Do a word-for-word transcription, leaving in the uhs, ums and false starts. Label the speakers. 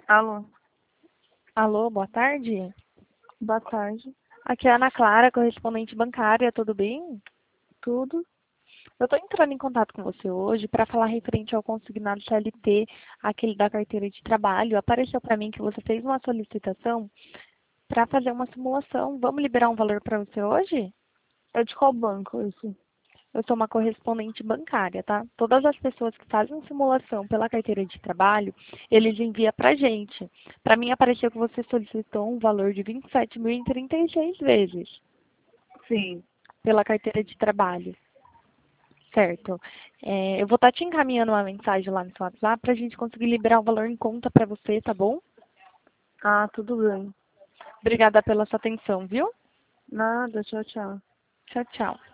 Speaker 1: Alô,
Speaker 2: Alô, boa tarde.
Speaker 1: boa tarde.
Speaker 2: Aqui é a Ana Clara, correspondente bancária, tudo bem?
Speaker 1: Tudo?
Speaker 2: Eu estou entrando em contato com você hoje para falar referente ao consignado C L T, aquele da carteira de trabalho. Apareceu para mim que você fez uma solicitação para fazer uma simulação. Vamos liberar um valor para você hoje?
Speaker 1: É de qual banco isso?
Speaker 2: Eu sou uma correspondente bancária, tá? Todas as pessoas que fazem simulação pela carteira de trabalho, eles enviam para a gente. Para mim apareceu que você solicitou um valor de vinte e sete mil e trinta e seis vezes
Speaker 1: Sim.
Speaker 2: pela carteira de trabalho. Certo. É, eu vou estar te encaminhando uma mensagem lá no seu WhatsApp para a gente conseguir liberar o valor em conta para você, tá bom?
Speaker 1: Ah, tudo bem.
Speaker 2: Obrigada pela sua atenção, viu?
Speaker 1: Nada, tchau, tchau.
Speaker 2: Tchau, tchau.